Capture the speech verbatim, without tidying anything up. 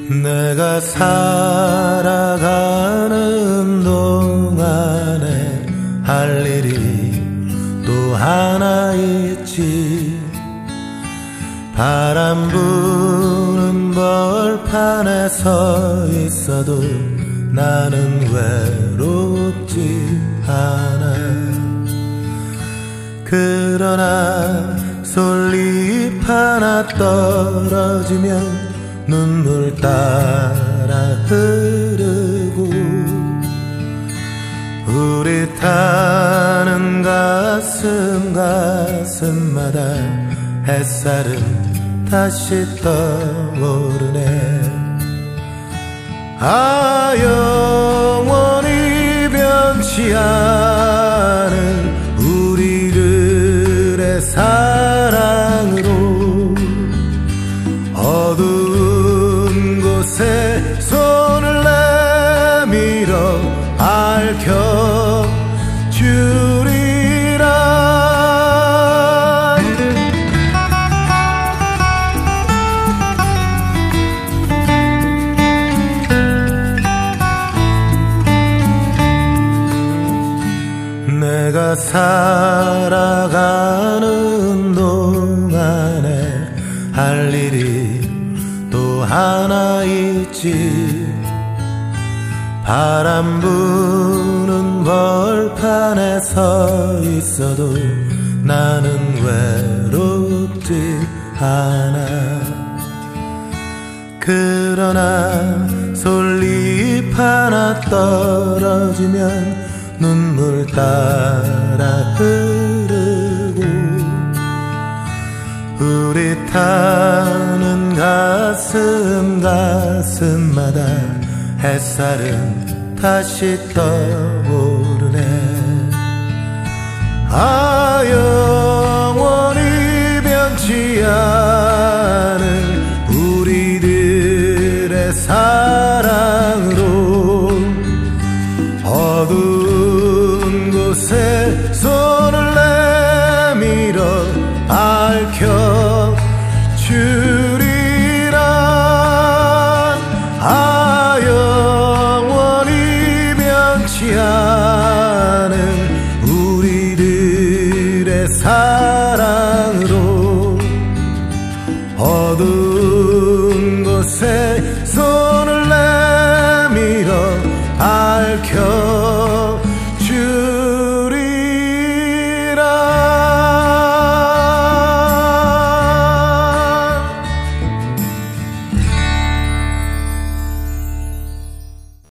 내가 살아가는 동안에 할 일이 또 하나 있지. 바람 부는 벌판에 서 있어도 나는 외롭지 않아. 그러나 솔잎 하나 떨어지면 눈물 따라 흐르고 우리 타는 가슴 가슴마다 햇살은 다시 떠오르네. 아, 영원히 변치 않은 우리들의 사랑으로 어두운 곳에 손을 내밀어 밝혀주리라. 내가 살아가는 동안에 할 일이 또 하나 있지. 바람 부는 벌판에 서 있어도 나는 외롭지 않아. 그러나 솔잎 하나 떨어지면 눈물 따라 흐르고 우리 타는 가슴 가슴마다 햇살은 다시 떠오르네. 아, 영원히 변치 않은 우리들의 사랑으로 어두운 곳에 손을 내밀어 밝혀주리라. 아, 영원히 변치 않은 우리들의 사랑으로 어두운 곳에 손을 내밀어 밝혀